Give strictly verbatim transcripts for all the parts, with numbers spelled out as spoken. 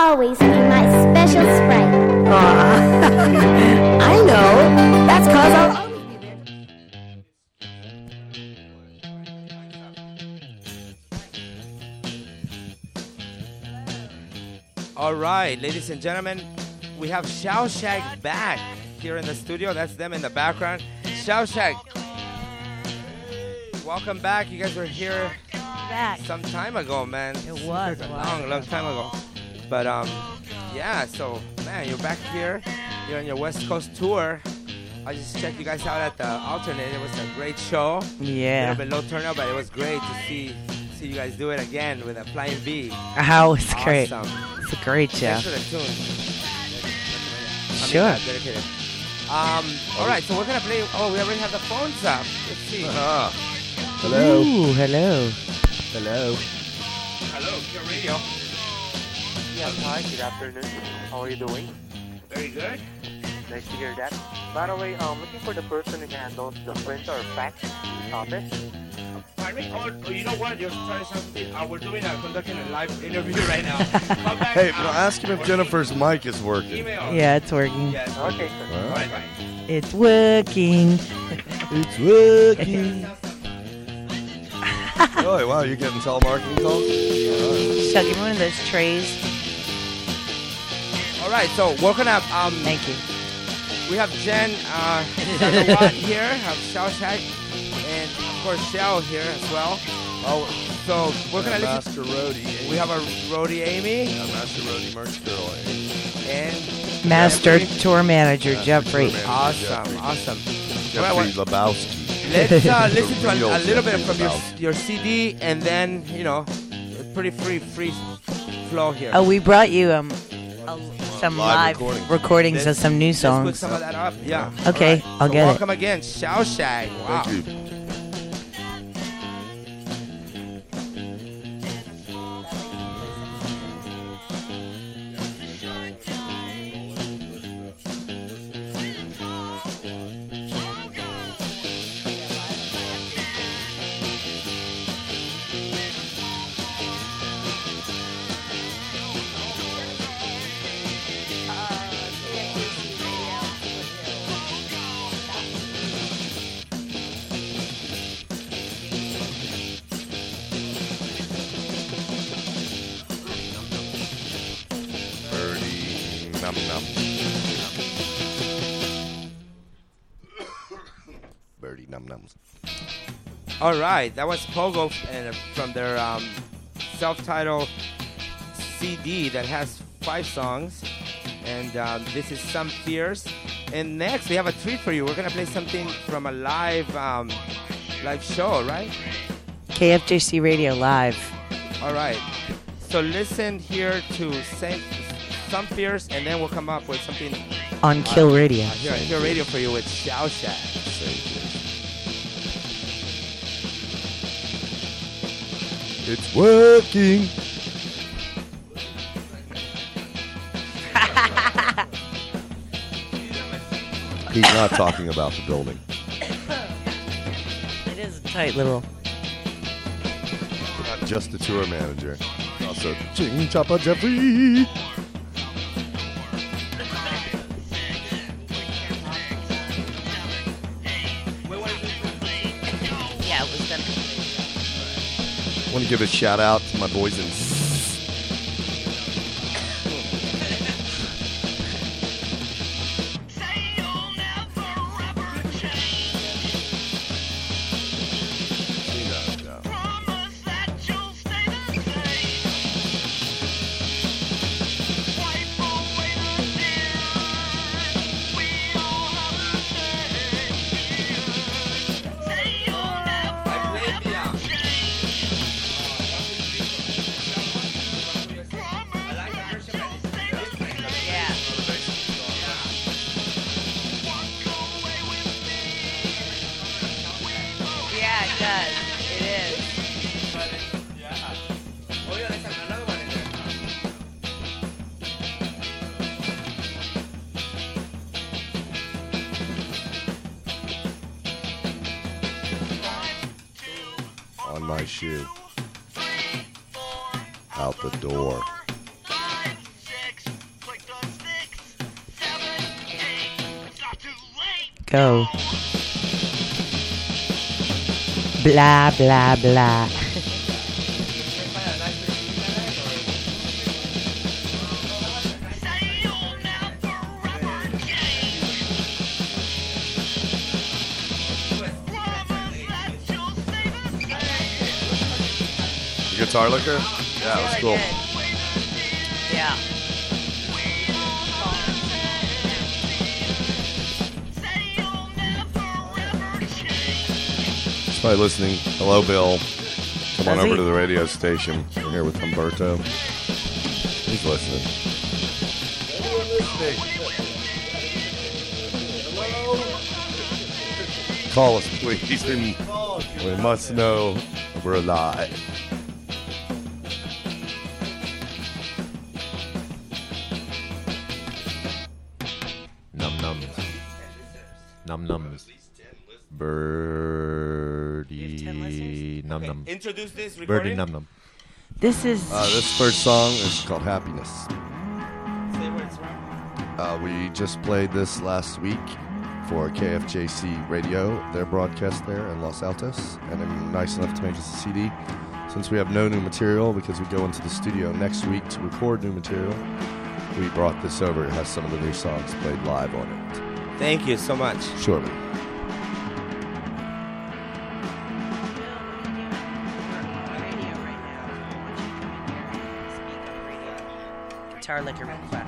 always be my special sprite. Aw. I know. That's cause I'll always be there. All right, ladies and gentlemen, we have Shao Shag back here in the studio. That's them in the background. Shao Shag, welcome back. You guys were here Back. some time ago, man. It was a a long, while long time ago. But um, yeah. So man, you're back here. You're on your West Coast tour. I just checked you guys out at the Alternate. It was a great show. Yeah. A little bit low turnout, but it was great to see see you guys do it again with a Flying V. Oh, it's Awesome. great. It's a great show. Thanks for the tune. I mean, Sure. uh, dedicated. Um, all right, so we're gonna play. Oh, we already have the phones up. Let's see. Ah. Hello. Ooh, hello. Hello. Hello, Pure Radio. Yes, hi, good afternoon. How are you doing? Very good. Nice to hear that. By the way, I'm looking for the person who handles the printer or fax office. Pardon me? Oh, oh, you know what? You're trying something. Uh, we're doing a conducting a live interview right now. Come back. Hey, um, but ask him if or Jennifer's mic is working. Email. Yeah, it's working. Yes. Okay, sir. Huh? All right, bye. It's working. It's working. Oh, wow, you're getting telemarketing calls? So give me one of those trays. All right, so we're gonna um. Thank you. We have Jen uh, Zagawat here, have Shao Shag, and of course Shao here as well. Oh, so we're gonna Master listen. Roadie. Amy. We have a Roadie Amy Yeah, Master Roadie merch girl. Amy. and Master Jeffrey. Tour Manager Master Jeffrey. Tour Manager Awesome, Jeffrey. awesome. Jeffrey All right, Lebowski. Let's uh, listen to Real a, a little bit Jeffrey from your Lebowski. your C D, and then you know, it's pretty free free flow here. Oh, we brought you um a, some Live live, recordings. recordings of some new Let's put songs. some of that up. Yeah. Okay, All right. I'll So get it. welcome again, Shao Shag. Wow. Thank you. Birdie num num. Birdie num nums. All right, that was Pogo and from their um, self-titled C D that has five songs, and um, this is Some Fears. And next, we have a treat for you. We're gonna play something from a live um, live show, right? K F J C Radio Live. All right. So listen here to Saint, Some Fears, and then we'll come up with something On Kill Radio. uh, here, here radio for you with Shao Shag. It's working. He's not talking about the building. It is a tight little. Not just the tour manager. Also, Ching Choppa Jeffrey. Yeah, it was done. I want to give a shout out to my boys in. Yeah, it does. It is. On my shoe. Out the door. Go. Blah, blah, blah. Guitar liquor? Yeah, it was cool. Yeah. He's probably listening. Hello, Bill. Come on Does over he? to the radio station. We're here with Humberto. He's listening. Call us, please. We, we must know we're alive. Num nums. Num nums. Birdie num num. Introduce this Birdie recording. num num. This is... Uh, this first song is called Happiness. Say where it's from. Uh, we just played this last week for K F J C Radio, their broadcast there in Los Altos, and I'm nice enough to make this a C D. Since we have no new material, because we go into the studio next week to record new material, we brought this over. It has some of the new songs played live on it. Thank you so much. Surely. Guitar liquor request.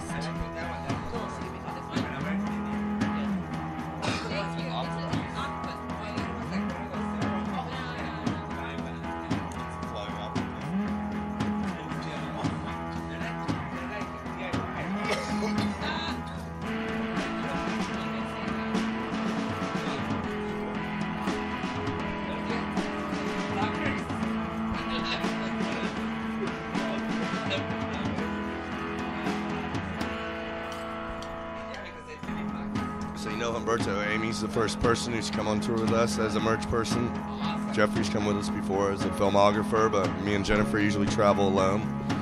So you know Humberto, Amy's the first person who's come on tour with us as a merch person. Jeffrey's come with us before as a filmographer, but me and Jennifer usually travel alone.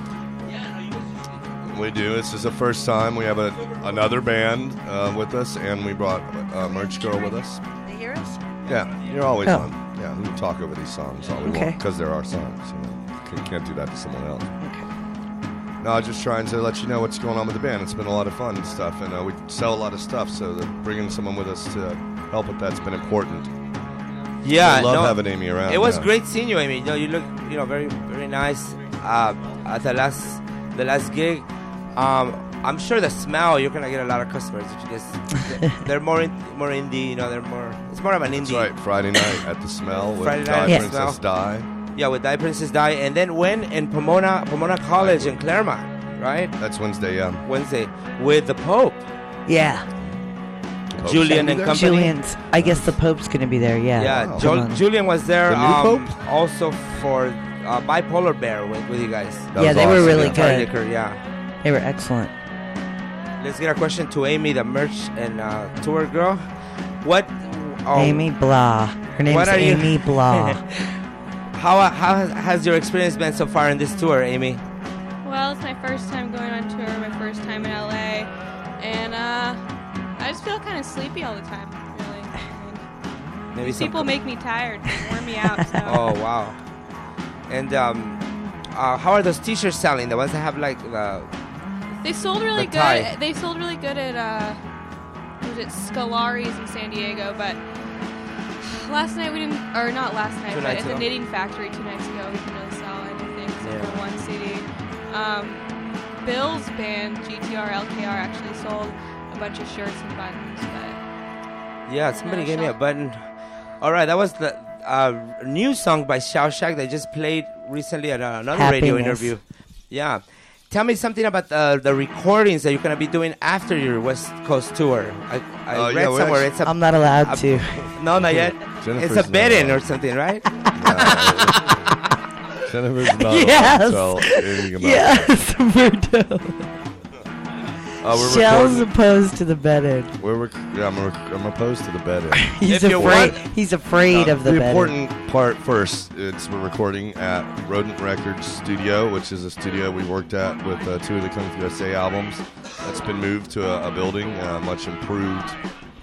We do. This is the first time we have a, another band uh, with us, and we brought a merch girl with us. They hear us? Yeah, you're always Oh. on. Yeah, we can talk over these songs all we Okay. want because they're our songs. You know, can't, can't do that to someone else. Okay. No, I'm just trying to let you know what's going on with the band. It's been a lot of fun and stuff, and uh, we sell a lot of stuff, so that bringing someone with us to help with that's been important. Yeah, I love no, having Amy around. It was yeah. great seeing you, Amy. You know, you look, you know, very, very nice. Uh, at the last, the last gig, um, I'm sure the smell you're gonna get a lot of customers because they're more, in, more indie. You know, they're more. It's more of an indie. That's right. Friday night at the Smell with Friday Die night at the Princess Smell. Die. Yeah, with Die Princess Die, and then when in Pomona, Pomona College in Claremont, right? That's Wednesday. Yeah. Wednesday with the Pope, Yeah. Pope's Julian gonna and be there? company. Julian's... I guess the Pope's going to be there, yeah. Yeah, Wow. Jul- Come on. Julian was there. The new um, Pope? Also for uh, Bipolar Bear with, with you guys. That Yeah, was they were awesome, really yeah. Guitar good. liquor, yeah. They were excellent. Let's get a question to Amy, the merch and uh, tour girl. What? Oh, Amy Blah. Her name's What are you- Amy Blah. How how has, has your experience been so far in this tour, Amy? Well, it's my first time going on tour, my first time in L A, and uh, I just feel kind of sleepy all the time, really. I mean, Maybe these some- people make me tired, they wear me out, so. Oh wow! And um, uh, how are those T-shirts selling? The ones that have like the They sold really The good. tie. They sold really good at uh, was it Scolari's in San Diego? But last night we didn't, or not last night, Two but nights at the ago. Knitting Factory two nights ago, we didn't really sell anything except Yeah. for one C D. Um, Bill's band G T R L K R actually sold a bunch of shirts and buttons, but yeah. Somebody No, gave me a Shao- button. All right, that was the uh, new song by Xiao Shak they just played recently at uh, another radio Happiness. interview. Yeah. Tell me something about the, the recordings that you're going to be doing after your West Coast tour. I, I Oh, read yeah, we somewhere actually- it's a... I'm not allowed a- to. No, not yet. Jennifer's It's a bed-in not- or something, right? Jennifer's not Yes. allowed to tell anything about Yes, Humberto. Uh, we're Shell's recording- opposed to the bed-in. We're rec- yeah, I'm, rec- I'm opposed to the bed in. He's If you afraid. want- He's afraid Uh, of the, the bed-in. important part first, it's we're recording at Rodent Records Studio, which is a studio we worked at with uh, two of the Kung Fu U S A albums. That's been moved to a, a building, uh, much improved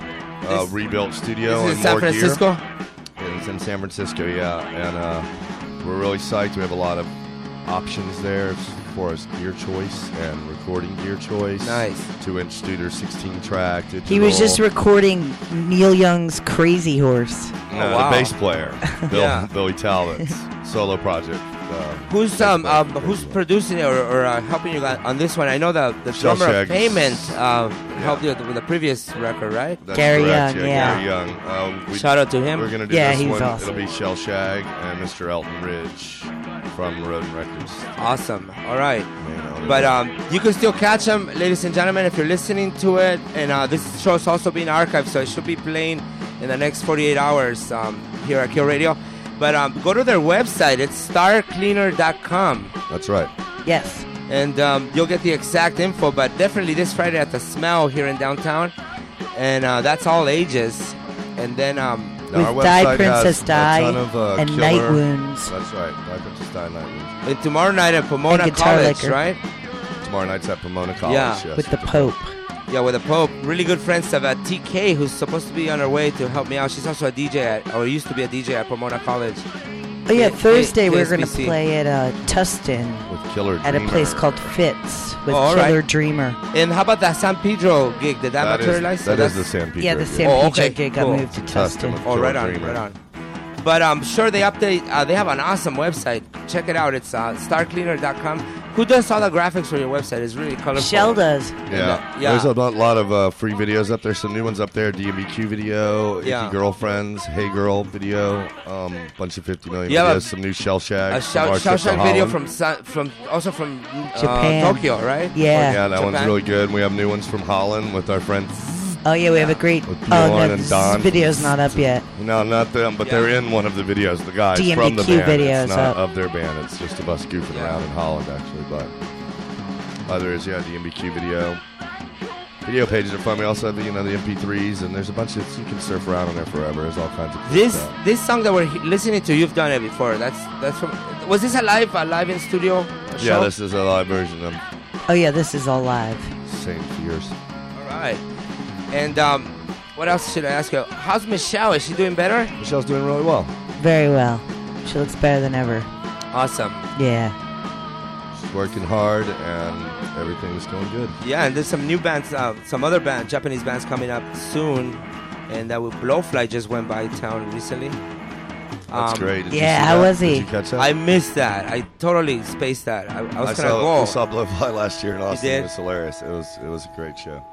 uh, This- rebuilt studio This is and in San more Francisco. gear. It's in San Francisco, yeah, and uh, we're really psyched. We have a lot of options there as far as gear choice and recording gear choice. Nice. Two-inch Studer, sixteen track. Digital. He was just recording Neil Young's Crazy Horse. no, Oh, wow. the bass player, Bill, Yeah. Billy Talbot's solo project. Uh, Who's bass um, player um for who's Crazy producing it or, or uh, helping you guys on this one? I know the the drummer of Shellshag. Payment uh, helped you with the, with the previous record, right? That's Gary correct, Young, yeah, yeah. Gary Young. Uh, we, Shout out to him. We're gonna do Yeah, this he's one. awesome. It'll be Shell Shag and Mister Elton Ridge from Rodin Records. Awesome. All right. You know, But um, you can still catch them, ladies and gentlemen, if you're listening to it. And uh, this show is also being archived, so it should be playing in the next forty-eight hours um, here at Kill Radio. But um, go to their website. It's star cleaner dot com. that's right. Yes. And um, you'll get the exact info. But definitely this Friday at the Smell here in downtown. And uh, that's all ages. And then... Um, Now, our With Die website Princess has a Die ton of, uh, and killer- Night Wounds. That's right. Die Princess Die, Night Wounds. and tomorrow night at Pomona And Guitar College, Liquor. right? Tomorrow night's at Pomona College. Yeah, yes, With the Pope. Yeah, with the Pope. Really good friends of uh, T K, who's supposed to be on her way to help me out. She's also a D J, at, or used to be a D J at Pomona College. Oh, yeah, K- Thursday K- we're going to KSBC. play at uh, Tustin With Killer at a Dreamer. place called Fitz with Oh, all Killer right. Dreamer. And how about that San Pedro gig? Did that, That is, materialize? that So is the that's- San Pedro. Yeah, the gig. San Oh, Pedro okay, gig cool. got moved to Tustin Tustin. with Oh, Killer right on, Dreamer. right on. But I'm sure they update. Uh, they have an awesome website. Check it out. It's uh, star cleaner dot com. Who does all the graphics for your website? It's really colorful. Shell does. Yeah. Yeah. There's a lot, lot of uh, free videos up there. Some new ones up there. D M B Q video, Yeah. Icky Girlfriends, Hey Girl video, um, bunch of fifty million You have videos. a- some new Shell Shag. A from Shao our trip to Shawshank video Holland. from Sa- from also from uh, Japan. Tokyo, right? Yeah. Yeah, that Japan. one's really good. We have new ones from Holland with our friends. Oh, yeah, we have a great... With Oh, Bjorn no, and this Don. video's not up yet. No, not them, but Yeah. they're in one of the videos. The guys D M B from the Q band. videos It's not up. of their band. It's just of us goofing Yeah. around in Holland, actually. But uh, there is, yeah, D M B Q video. Video pages are fun. We also have, you know, the M P threes, and there's a bunch of, you can surf around on there forever. There's all kinds of cool This stuff. this song that we're he- listening to, you've done it before. That's that's from. Was this a live a live in studio show? Yeah, this is a live version of Oh, yeah, this is all live. Saint Fears. All right. And um, what else should I ask you? How's Michelle? Is she doing better? Michelle's doing really well. Very well. She looks better than ever. Awesome. Yeah. She's working hard, and everything's going good. Yeah, and there's some new bands, uh, some other band, Japanese bands coming up soon, and that with Blowfly just went by town recently. That's Um, great. Did you yeah, see how that? was he? Did you catch that? I missed that. I totally spaced that. I, I was I gonna saw, go. we saw Blowfly last year in Austin. did? It was hilarious. It was it was a great show.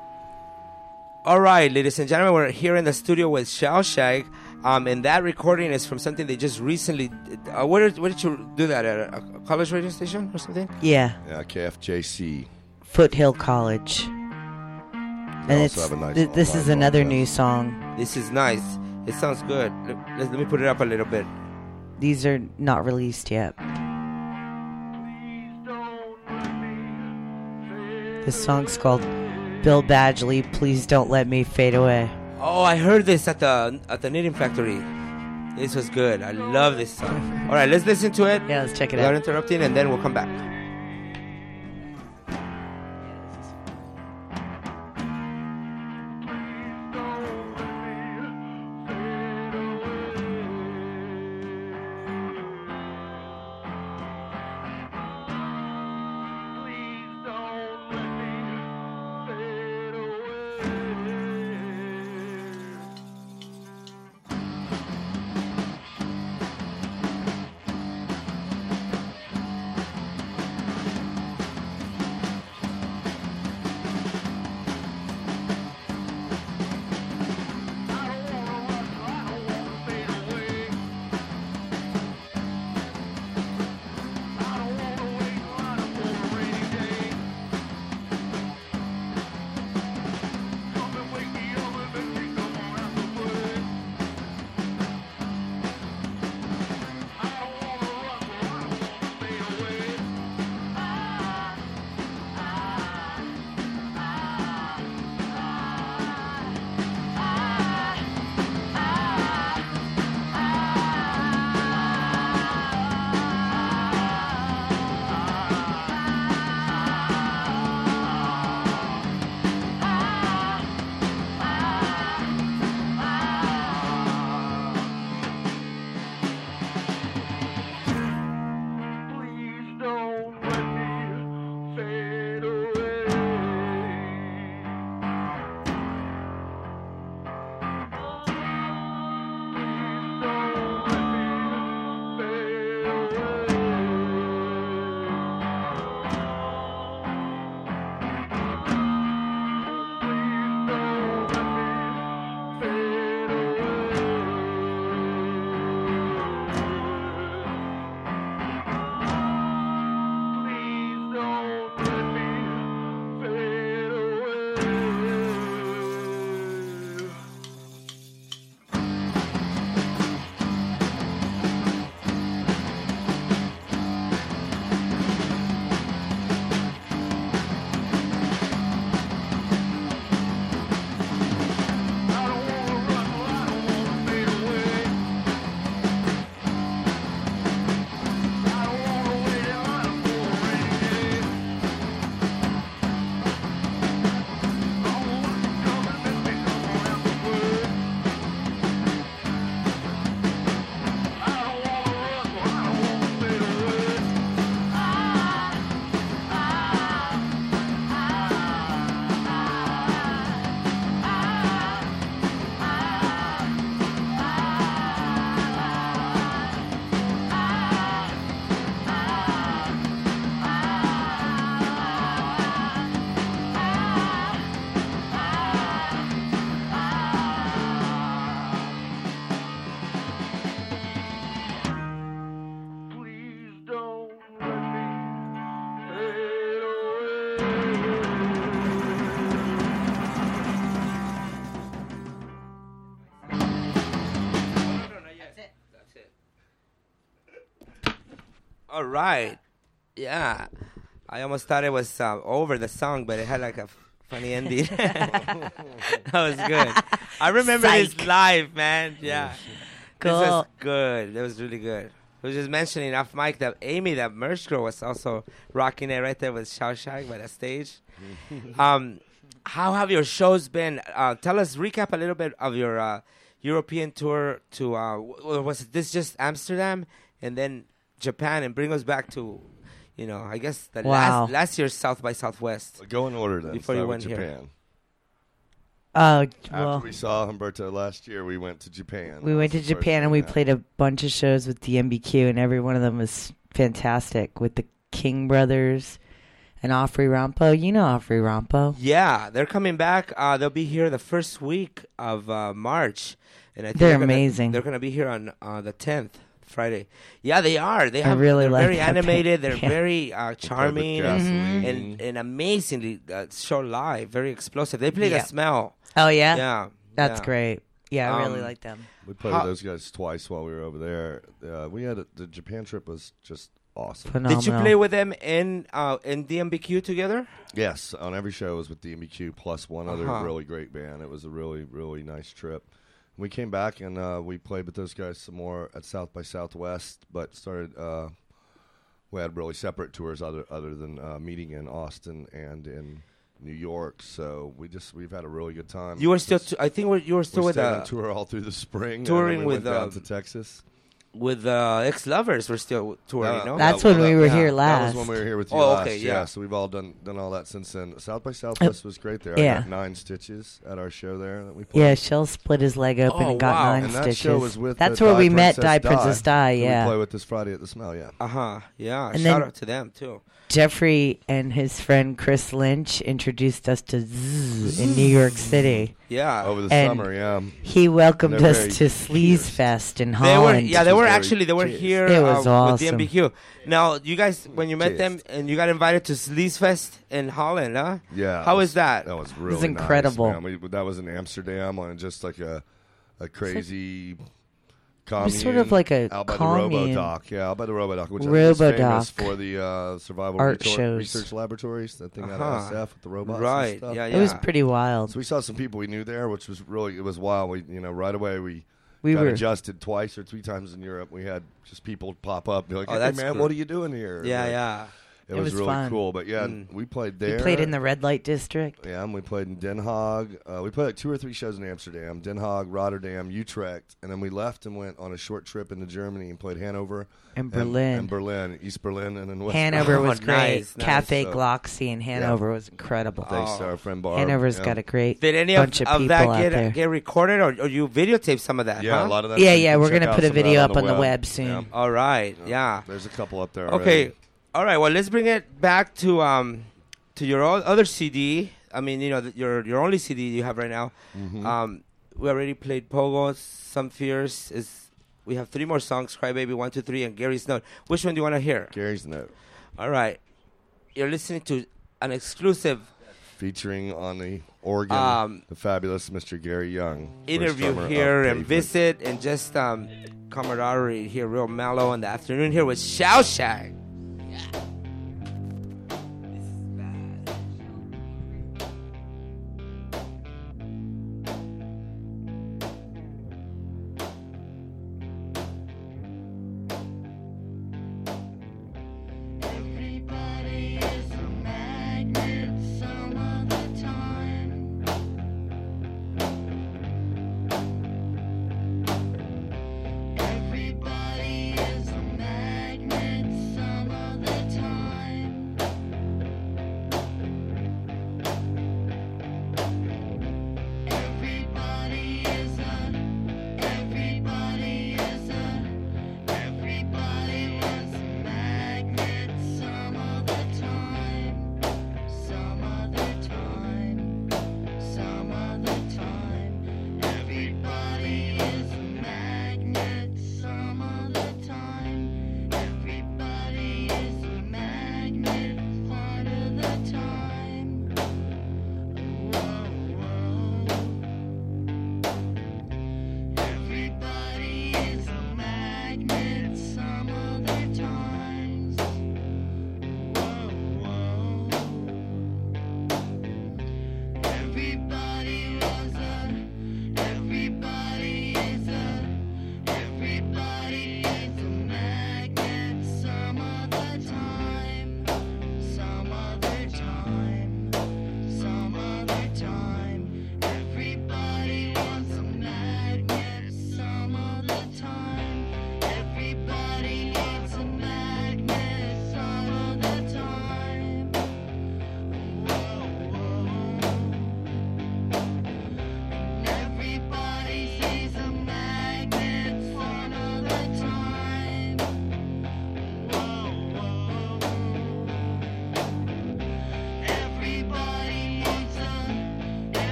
All right, ladies and gentlemen, we're here in the studio with Shellshag, um, and that recording is from something they just recently. Did. Uh, where, did, where did you do that at a, a college radio station or something? Yeah. Yeah, K F J C. Foothill College. And also it's have a nice th- this online is another broadcast. new song. This is nice. It sounds good. Let, let, let me put it up a little bit. These are not released yet. This song's called Bill Badgley, Please Don't Let Me Fade Away. Oh, I heard this at the at the Knitting Factory. This was good. I love this song. All right, let's listen to it. Yeah, let's check it Without out. interrupting, and then we'll come back. All right. Yeah. I almost thought it was uh, over the song, but it had like a f- funny ending. That was good. I remember Psych. this live, man. Yeah. Cool. This was good. It was really good. I was just mentioning off mic that Amy, that merch girl, was also rocking it right there with Shao Shag by the stage. um, how have your shows been? Uh, tell us, recap a little bit of your uh, European tour to, uh, w- was this just Amsterdam and then Japan, and bring us back to, you know, I guess the Wow. last, last year's South by Southwest. Go in order then. Before you Start went with here. Japan. Oh, After well, we saw Humberto last year, we went to Japan. we That went to was the first Japan and thing we that- played a bunch of shows with the M B Q, and every one of them was fantastic with the King Brothers and Ofri Rampo. You know Ofri Rampo. Yeah, they're coming back. Uh, they'll be here the first week of uh, March, and I think They're gonna- amazing. They're going to be here on uh, the tenth, Friday. Yeah, they are. They I have. really they're like very that animated. band. They're Yeah. very uh, charming and, Gasoline. and and amazingly uh, show live. Very explosive. They play Yeah. the smell. Oh, yeah? Yeah, That's yeah. great. Yeah, I really Um, like them. We played How- with those guys twice while we were over there. Uh, we had a, the Japan trip was just awesome. Phenomenal. Did you play with them in uh, in D M B Q together? Yes, on every show it was with D M B Q plus one other Uh-huh. really great band. It was a really, really nice trip. We came back and uh, we played with those guys some more at South by Southwest, but started. Uh, we had really separate tours other other than uh, meeting in Austin and in New York. So we just we've had a really good time. You were still. Just- T- I think we're- you were still we with stayed uh, on tour all through the spring. touring and then we with, went down uh, to Texas. with uh, ex lovers. We're still touring. Uh, no, That's that- when we that- were yeah, here That last. was when we were here with you Oh, last. okay, yeah. So we've all done done all that since then. South by Southwest was great there. I Yeah. got nine stitches at our show there that we played. Yeah, Shell split his leg open Oh, and got wow. nine and that stitches. show was with That's uh, where Die we met Princess Die Princess Die, who yeah. We play with this Friday at the Smell, yeah. Uh huh. Yeah. And Shout then- out to them too. Jeffrey and his friend Chris Lynch introduced us to Zzz in New York City. Yeah. Over the And summer, yeah. He welcomed They're us very to Sleaze cheers. Fest in They were, Holland. yeah, they Which were is very actually they were cheers. here It was uh, with the awesome. M B Q. Now, you guys, when you met Cheers. them and you got invited to Sleaze Fest in Holland, huh? Yeah. How it was that? That was really incredible. Nice, man. We, that was in Amsterdam on just like a a crazy commune. was sort of like a out by commune. the Robodoc. Yeah, out by the Robodoc, which I think is Robodoc. famous for the uh, survival Art retor- shows. research laboratories. That thing out Uh-huh. of S F with the robots. Right, And stuff. yeah, It was yeah. pretty wild. So we saw some people we knew there, which was really it was wild. We you know right away we We got were adjusted twice or three times in Europe. We had just people pop up, be like, Oh, "Hey that's man, cool. what are you doing here?" Yeah, Like, yeah. It, It was, was really fun. cool. But yeah, Mm. we played we there. played in the red light district. Yeah, and we played in Den Haag. Uh, we played like two or three shows in Amsterdam, Den Haag, Rotterdam, Utrecht, and then we left and went on a short trip into Germany and played Hanover And Berlin. and, Berlin, East Berlin, and then West. Hanover Oh, was great. nice, nice. Cafe So- Glocksy in Hanover was incredible. Thanks to Oh. our friend Barb. Hanover's yeah. got a great Did any of, bunch of, of people that out get there. get recorded, or, or you videotaped some of that? Yeah, huh? a lot of that. Yeah, you yeah, can we're check gonna out put a some of that video on up on the web. web soon. Yeah. All right. Yeah. There's a couple up there. Okay. already. All right. Well, let's bring it back to um to your o- other C D. I mean, you know, th- your your only C D you have right now. Mhm. Um, we already played Pogo. Some Fears is. We have three more songs: Crybaby, One Two Three, and Gary's Note. Which one do you want to hear? Gary's Note, All right. You're listening to an exclusive featuring on the organ, Um, the fabulous Mister Gary Young. first interview drummer of here and Pavement. visit and just um camaraderie here, real mellow in the afternoon here with Shao Shag. Everybody is a magnet some of the time. Everybody is a magnet some of the time. Everybody is a, everybody is a, everybody wants a magnet some of the time, some of the time, some of the time. Everybody is a magnet some of the time. Everybody is a magnet part of the time. Whoa, whoa. Everybody is a magnet some of the time.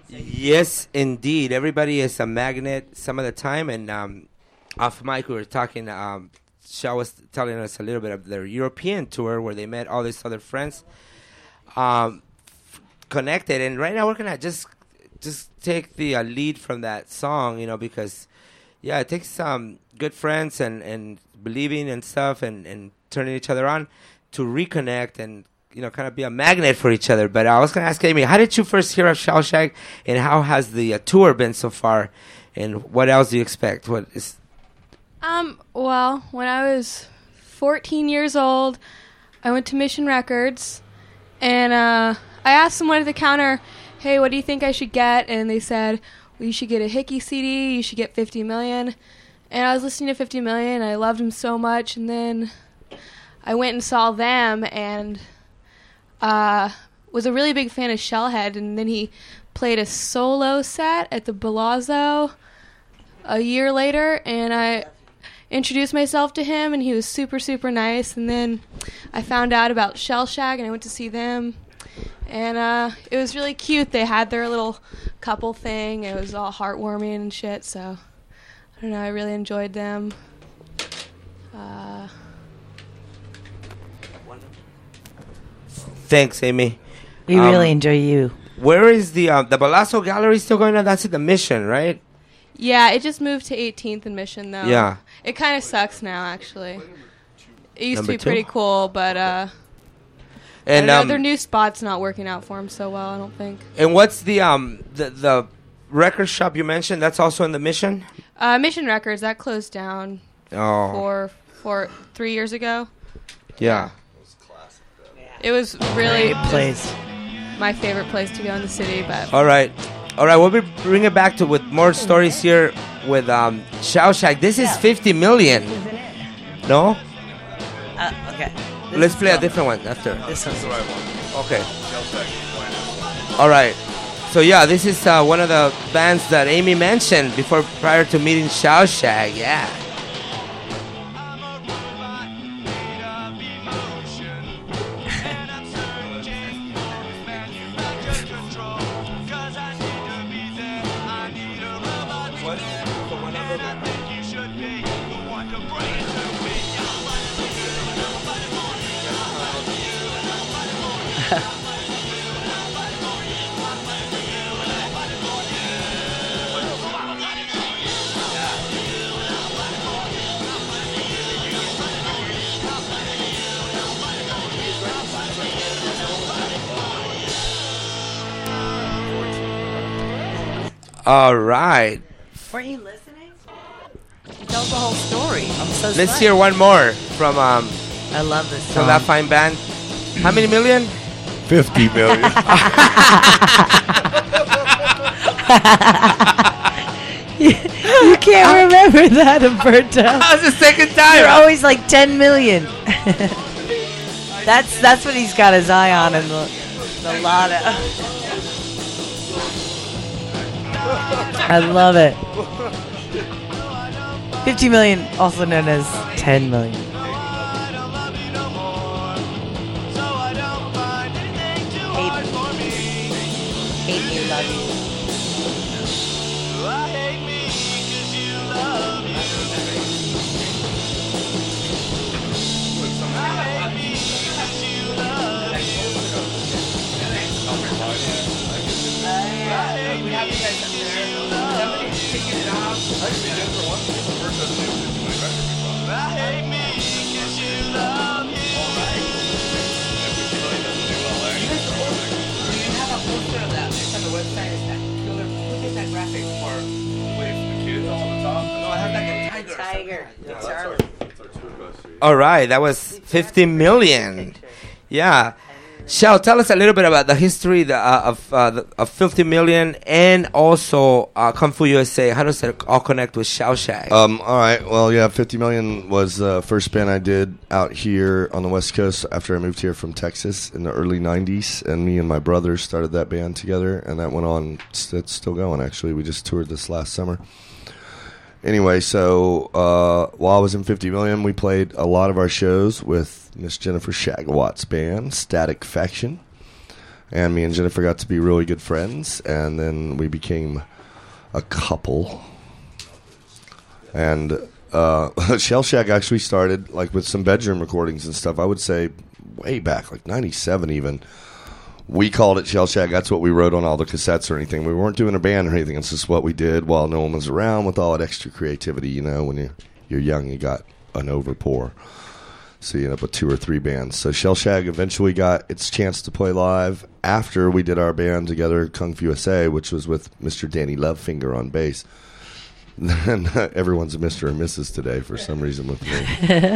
Yes, indeed. Everybody is a magnet some of the time. And um, off mic, we were talking. Um, Shao was telling us a little bit of their European tour where they met all these other friends, um, f- connected. And right now, we're gonna just just take the uh, lead from that song, you know, because yeah, it takes um, good friends and, and believing and stuff and, and turning each other on to reconnect and, you know, kind of be a magnet for each other. But I was going to ask Amy, how did you first hear of Shawshag, and how has the uh, tour been so far, and what else do you expect? What is? Um, well, when I was fourteen years old, I went to Mission Records, and uh, I asked someone at the counter, hey, what do you think I should get? And they said, well, you should get a Hickey C D, you should get fifty million. And I was listening to fifty million, and I loved him so much, and then I went and saw them, and uh, was a really big fan of Shellhead, and then he played a solo set at the Palazzo a year later, and I introduced myself to him, and he was super, super nice, and then I found out about Shellshag, and I went to see them, and uh, it was really cute. They had their little couple thing. It was all heartwarming and shit, so I don't know, I really enjoyed them. Uh, Thanks, Amy. We Um, really enjoy you. Where is the uh, the Palazzo Gallery still going on? That's at the Mission, right? yeah, it just moved to eighteenth and Mission, though. Yeah. It kind of sucks now, actually. It used Number to be two? pretty cool, but uh, I And don't know, um, their new spot's not working out for them so well, I don't think. and what's the um the the record shop you mentioned? That's also in the Mission. Uh, Mission Records, that closed down Oh, four, four, three years ago. yeah. It was really Great place. my favorite place to go in the city, but All right, all right. We'll be bring it back to with more stories here with um Shawshag. This is fifty million. No, Uh, okay. This let's is play a the- different one after. This one's Okay. All right. So yeah, this is uh, one of the bands that Amy mentioned before, prior to meeting Shawshag. Yeah. All right. Weren't you listening? You told the whole story. I'm so Let's sorry. hear one more from um I love this from song. that fine band. How many million? fifty million. you, you can't remember that, Umberto. That was the second time. You're always like ten million. that's that's what he's got his eye on in the, the lotto. I love it. fifty million, also known as ten million. Hate me, love you. Tiger. Charlie. All right, that was fifty million. Yeah. Shao, tell us a little bit about the history the, uh, of uh, the, of fifty million and also uh, Kung Fu U S A. How does it all connect with Shawshag? Um, all right. Well, yeah, fifty million was the first band I did out here on the West Coast after I moved here from Texas in the early nineties. And me and my brother started that band together, and that went on. It's, it's still going, actually. We just toured this last summer. Anyway, so uh, while I was in fifty million, we played a lot of our shows with Miss Jennifer Shagawatt's band, Static Faction. And me and Jennifer got to be really good friends, and then we became a couple. And uh, Shell Shack actually started like with some bedroom recordings and stuff. I would say way back, like ninety-seven even. We called it Shell Shack. That's what we wrote on all the cassettes or anything. We weren't doing a band or anything. It's just what we did while no one was around with all that extra creativity. You know, when you're, you're young, you got an overpour. So you end up with two or three bands. So Shell Shack eventually got its chance to play live after we did our band together, Kung Fu U S A, which was with Mister Danny Lovefinger on bass. Then everyone's a Mister and Missus today for some reason with me.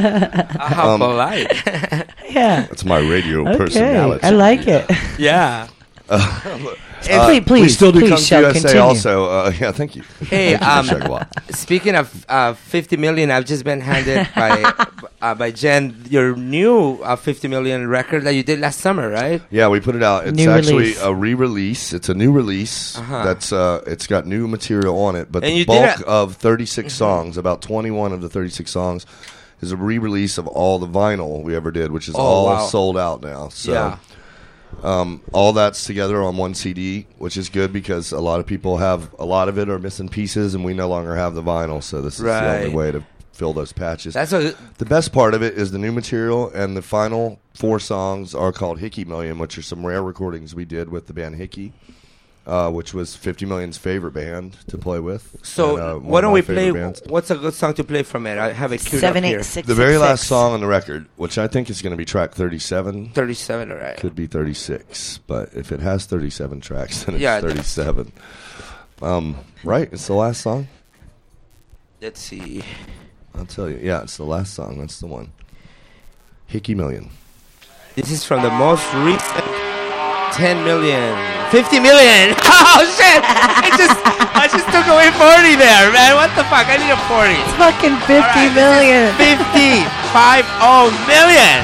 How Um, polite. Yeah. That's my radio Okay. personality. I like it. Yeah. Uh, please, please, we still do please, Kung Fu Shell, U S A continue. also. Uh, yeah, thank you. Hey, Thank you, um, Mister Shagwat. speaking of uh, fifty million, I've just been handed by uh, by Jen your new uh, fifty million record that you did last summer, right? Yeah, we put it out. It's New actually release. a re-release. It's a new release. Uh-huh. That's uh, it's got new material on it, but And the you did bulk a- of thirty-six songs, about twenty-one of the thirty-six songs, is a re-release of all the vinyl we ever did, which is Oh, all wow. sold out now. So, Yeah. um, all that's together on one C D, which is good because a lot of people have a lot of it are missing pieces, and we no longer have the vinyl. So this is the Right. only way to fill those patches. That's a The best part of it is the new material, and the final four songs are called Hickey Million, which are some rare recordings we did with the band Hickey, uh, which was fifty million's favorite band to play with. so. and, uh, one why of don't my we play? favorite bands. What's a good song to play from it? I have it queued Seven up eight here. six. The very six, last six. song on the record, which I think is going to be track thirty-seven, Thirty-seven, all right. could be thirty-six, but if it has thirty-seven tracks, then it's Yeah, thirty-seven. Um, right, it's the last song. Let's see. I'll tell you. Yeah, it's the last song. That's the one. Hickey Million. This is from the most recent ten million. fifty million! Oh shit! I just I just took away forty there, man. What the fuck? I need a forty. It's fucking fifty All right, million. fifty! Five oh million!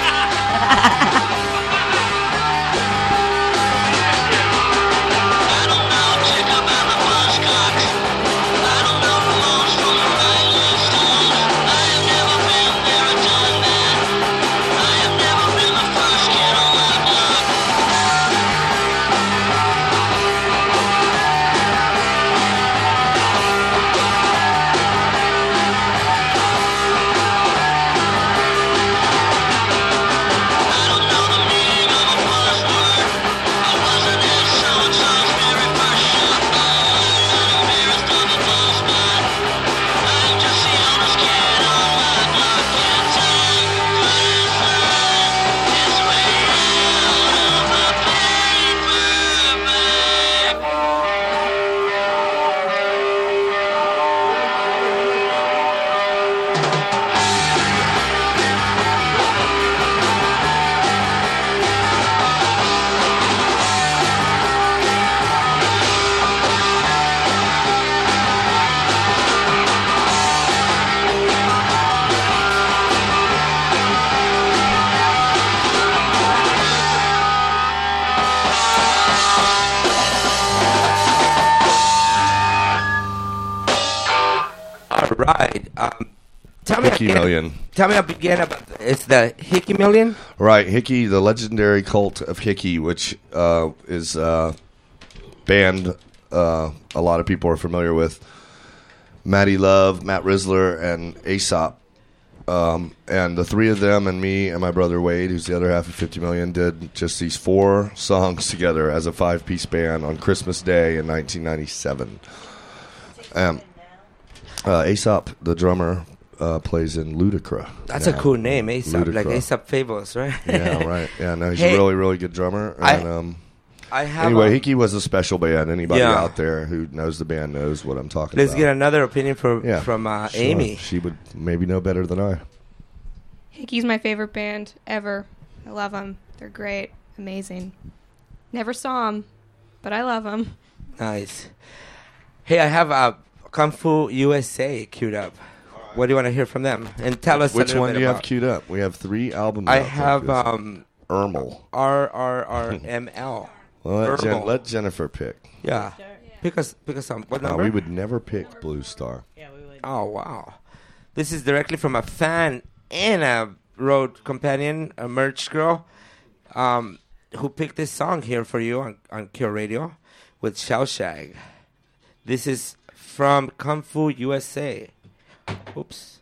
All right. Um, tell me Hickey again, Million. Tell me again about it's the Hickey Million. Right, Hickey, the legendary cult of Hickey, which uh, is a band uh, a lot of people are familiar with. Matty Love, Matt Rizzler, and Aesop. Um, and the three of them and me and my brother Wade, who's the other half of fifty million, did just these four songs together as a five-piece band on Christmas Day in nineteen ninety-seven. Um, uh, Aesop, the drummer, uh, plays in Ludacra. That's now. a cool name, Aesop. Like Ludacra. Aesop Fables, right? Yeah, right. Yeah, no, he's Hey, a really, really good drummer. I- And, um, I have. anyway, a- Hickey was a special band. Anybody Yeah. out there who knows the band knows what I'm talking let's about. get another opinion from Yeah, from uh, sure. Amy. She would maybe know better than I. Hickey's my favorite band ever. I love them. They're great. Amazing. Never saw them, but I love them. Nice. Hey, I have uh, Kung Fu U S A queued up. What do you want to hear from them? And tell us a Which little one bit do you have about- queued up? We have three albums. I out. have There's um, Ermel. R R R M L. Well, let, Jen, Ermel. let Jennifer pick. Yeah. Pick us, pick us some. What No, number? we would never pick Blue Star. Oh wow! This is directly from a fan and a road companion, a merch girl, um, who picked this song here for you on, on Cure Radio with Shao Shag. This is from Kung Fu U S A. Oops.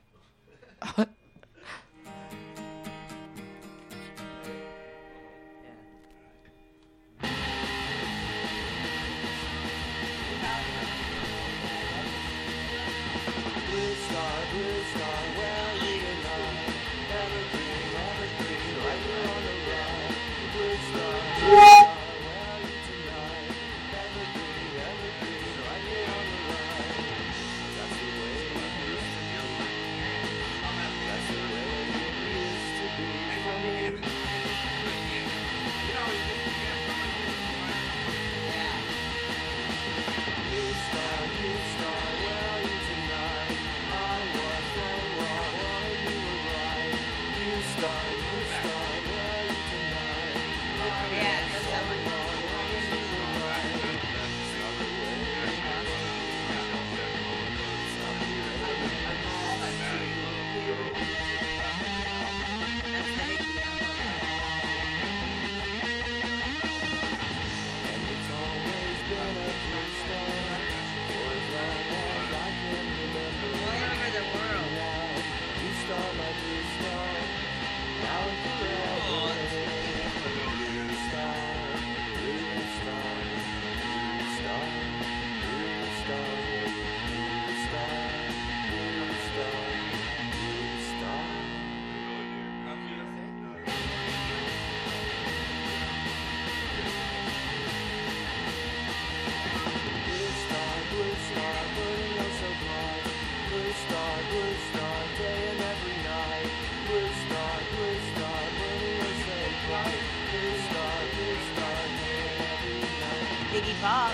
Iggy Pop.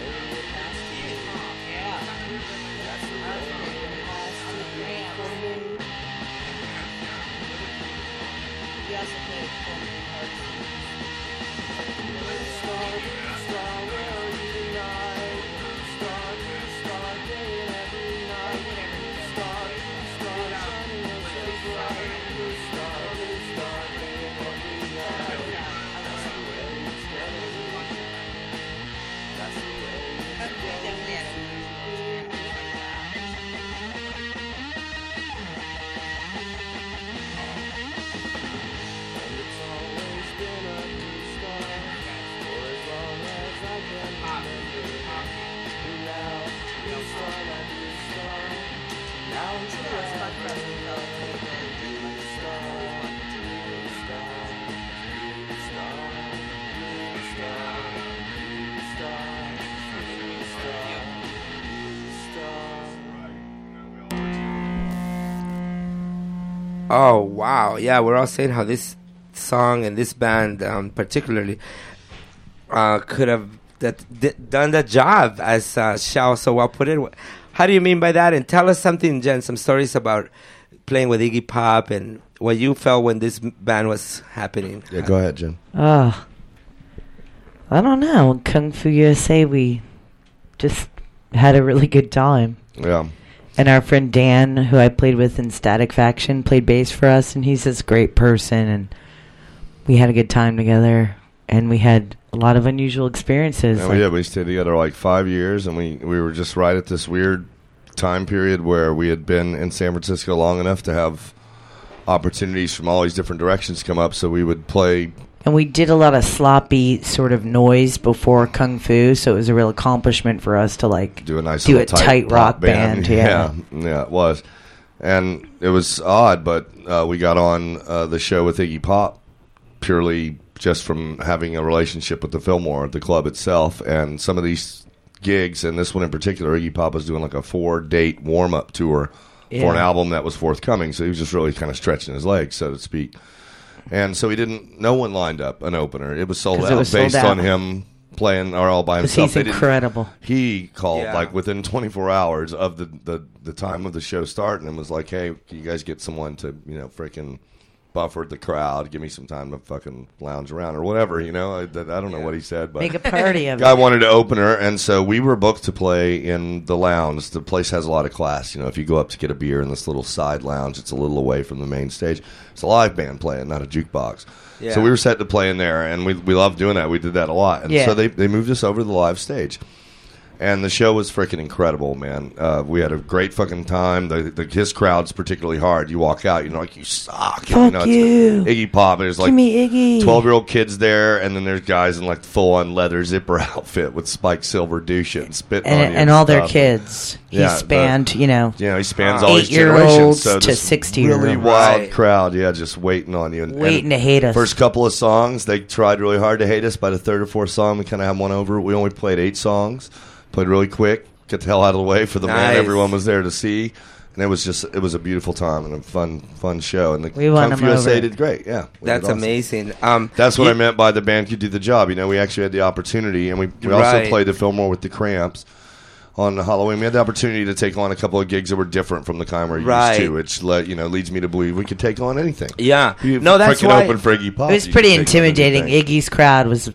Oh, wow. Yeah, we're all saying how this song and this band um, particularly uh, could have that, d- done the job, as uh, Shao so well put it. How do you mean by that? And tell us something, Jen, some stories about playing with Iggy Pop and what you felt when this band was happening. Yeah, go ahead, Jen. Oh, I don't know. Kung Fu U S A, we just had a really good time. Yeah. And our friend Dan, who I played with in Static Faction, played bass for us, and he's this great person, and we had a good time together, and we had a lot of unusual experiences. And like, we did. We stayed together like five years, and we, we were just right at this weird time period where we had been in San Francisco long enough to have opportunities from all these different directions come up, so we would play. And we did a lot of sloppy sort of noise before Kung Fu, so it was a real accomplishment for us to like do a nice do little a tight, rock band. band. Yeah. yeah, yeah, it was, and it was odd, but uh, we got on uh, the show with Iggy Pop purely just from having a relationship with the Fillmore, the club itself, and some of these gigs, and this one in particular, Iggy Pop was doing like a four-date warm-up tour yeah. for an album that was forthcoming, so he was just really kind of stretching his legs, so to speak. And so he didn't. No one lined up an opener. It was sold out it was sold based out. on him playing or all by Because himself. he's They didn't- incredible. He called Yeah. like within twenty-four hours of the, the, the time of the show starting and was like, "Hey, can you guys get someone to you know freaking buffered the crowd, give me some time to fucking lounge around or whatever, you know. I, I don't know what he said, but Make a party of guy it. wanted to open her, and so we were booked to play in the lounge. The place has a lot of class. You know, if you go up to get a beer in this little side lounge, it's a little away from the main stage. It's a live band playing, not a jukebox. Yeah. So we were set to play in there, and we we loved doing that. We did that a lot. And Yeah. so they, they moved us over to the live stage. And the show was freaking incredible, man. Uh, we had a great fucking time. The, the Kiss crowd's particularly hard. You walk out, you know, like, you suck. Fuck you know, it's you. Iggy Pop. There's like Give me Iggy. twelve-year-old kids there, and then there's guys in like full-on leather zipper outfit with spiked silver douche and spitting on And, you and all their stuff. kids. He Yeah, spanned, the- you know, You know, he spans all these eight-year-olds generations. So to this sixty-year-olds. really wild Right. crowd, yeah, just waiting on you. And, Waiting and to hate us. First couple of songs, they tried really hard to hate us. By the third or fourth song, we kind of had one over. We only played eight songs, played really quick, get the hell out of the way for the man Nice. everyone was there to see. And it was just, it was a beautiful time and a fun, fun show. And the We won Kung Fu them U S A over. did great. Yeah, we That's did awesome. amazing. Um, That's what you- I meant by the band could do the job. You know, we actually had the opportunity, and we, we also Right. played the Fillmore with the Cramps on Halloween. We had the opportunity to take on a couple of gigs that were different from the kind we're Right. used to, which let, you know leads me to believe we could take on anything. Yeah. You No, that's freaking why. open for Iggy Pop. It was you pretty could take on intimidating. anything. Iggy's crowd was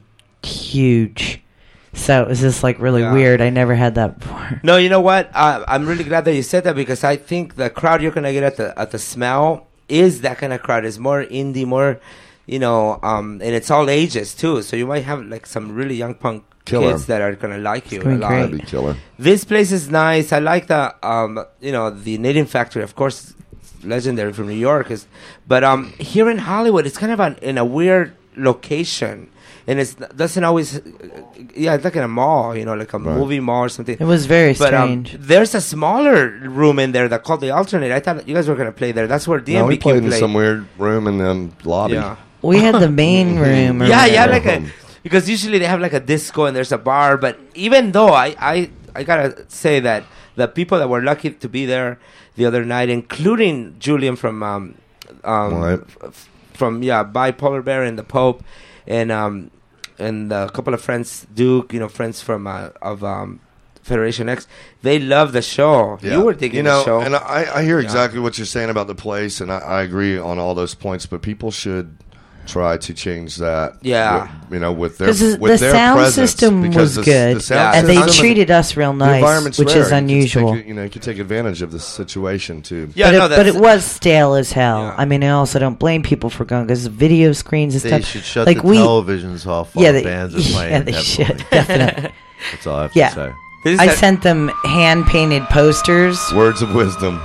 huge. So it was just like really Yeah. weird. I never had that before. No, you know what? Uh, I'm really glad that you said that because I think the crowd you're gonna get at the at the Smell is that kind of crowd. It's more indie, more, you know, um, and it's all ages too. So you might have like some really young punk Killer. kids that are gonna like you a gonna be lot. great. That'd be killer. This place is nice. I like the, um, you know, the Knitting Factory. Of course, legendary from New York. Is, but um, here in Hollywood, it's kind of an, in a weird location, and it doesn't always. Yeah, it's like in a mall, you know, like a Right. movie mall or something. It was very But um, strange. there's a smaller room in there that called the Alternate. I thought you guys were gonna play there. That's where D No, M we B Q played in played. some weird room in the lobby. Yeah. We had the main room. Or Yeah, yeah, whatever. like a because usually they have like a disco and there's a bar, but even though I, I, I gotta say that the people that were lucky to be there the other night, including Julian from um, um Right. f- from yeah Bipolar Bear and the Pope, and um and a couple of friends, Duke, you know, friends from uh, of um Federation X, they love the show. Yeah. You were digging you know, the show. and I, I hear Yeah. exactly what you're saying about the place, and I, I agree on all those points. But people should try to change that. Yeah. with, you know, with their Because the, with the their sound presence, system because was the, good, the sound Yeah, and they system- treated us real the nice, environment's which rare. is You can unusual. take- you know, you can take advantage of this situation too. yeah, but, no, it, but that's- it was stale as hell. Yeah. I mean, I also don't blame people for going because video screens and They stuff. should shut like the we, televisions off while yeah, the they, bands are playing. yeah, they definitely. should definitely. That's all I have Yeah. to say. This is I a- sent them hand painted posters, Words of wisdom.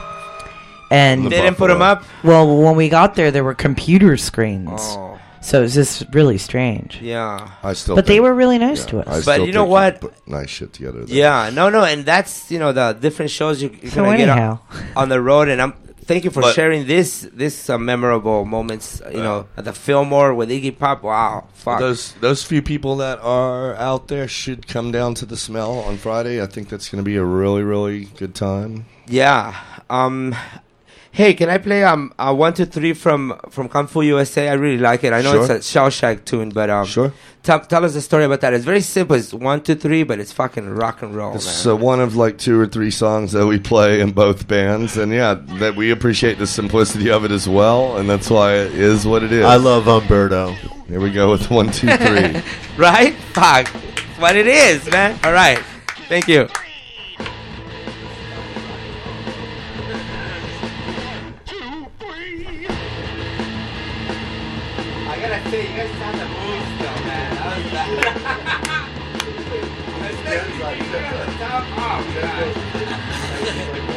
and The they didn't put them Buffalo. up. well, when we got there, there were computer screens, Oh, so it was just really strange. yeah. I still, But they think- were really nice yeah, to I us. But still you know think what? put nice shit together. There. Yeah, no, no, and that's you know the different shows you, you're So gonna get anyhow, on, on the road, and I'm thank you for But- sharing this this uh, memorable moments. You know, at the Fillmore with Iggy Pop. Wow, fuck. Those those few people that are out there should come down to the Smell on Friday. I think that's going to be a really really good time. Yeah. Um. Hey, can I play um uh, one two three from from Kung Fu U S A? I really like it. I know Sure. it's a Shawshank tune, but um, Sure. tell tell us the story about that. It's very simple. It's one two three, but it's fucking rock and roll, It's man. uh, one of like two or three songs that we play in both bands, and yeah, that we appreciate the simplicity of it as well, and that's why it is what it is. I love Umberto. Here we go with one, two, three. Right? Fuck. It's what it is, man. All right. Thank you. I gotta say, you guys sound the moves though, man. That was bad. Especially if you're on the top. Oh, God.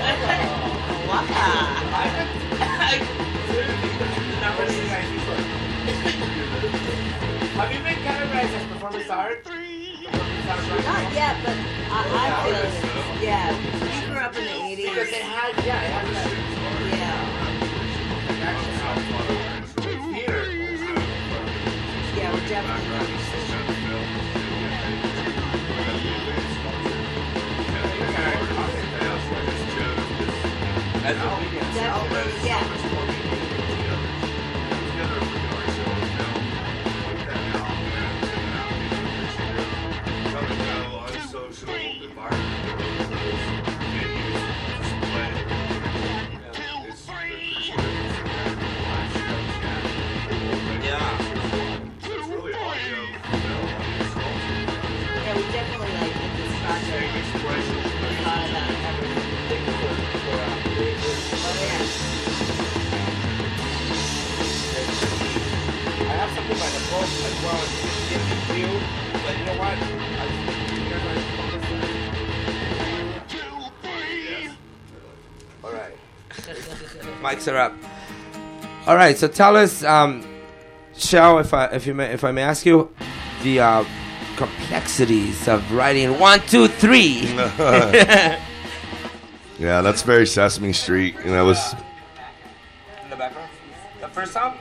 Have you been categorized as performance art? Not yet, but I, I feel it. Yeah. You grew up in the eighties. Because it had, yeah, it had that. Yeah. Theater. Yeah, we're definitely. That's what we get. Definitely, yeah. as well as get the view. But you know what? I, All right. Mics are up. All right. So tell us, um, Shell, if I if you may, if I may ask you, the uh, complexities of writing one, two, three. Yeah, that's very Sesame Street. You know, it was. In the background, the first song.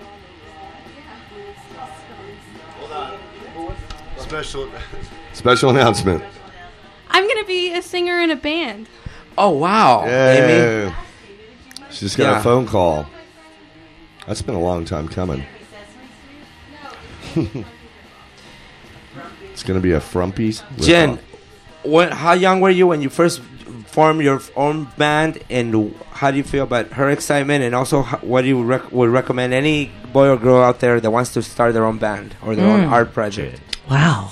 Special special announcement. I'm gonna be a singer in a band. Oh wow, Amy. Yeah. She just got Yeah. a phone call. That's been a long time coming. It's gonna be a Frumpies. Jen, when, how young were you when you first formed your own band, and how do you feel about her excitement, and also how, what do you rec- would recommend any boy or girl out there that wants to start their own band or their own Mm. art project? Wow.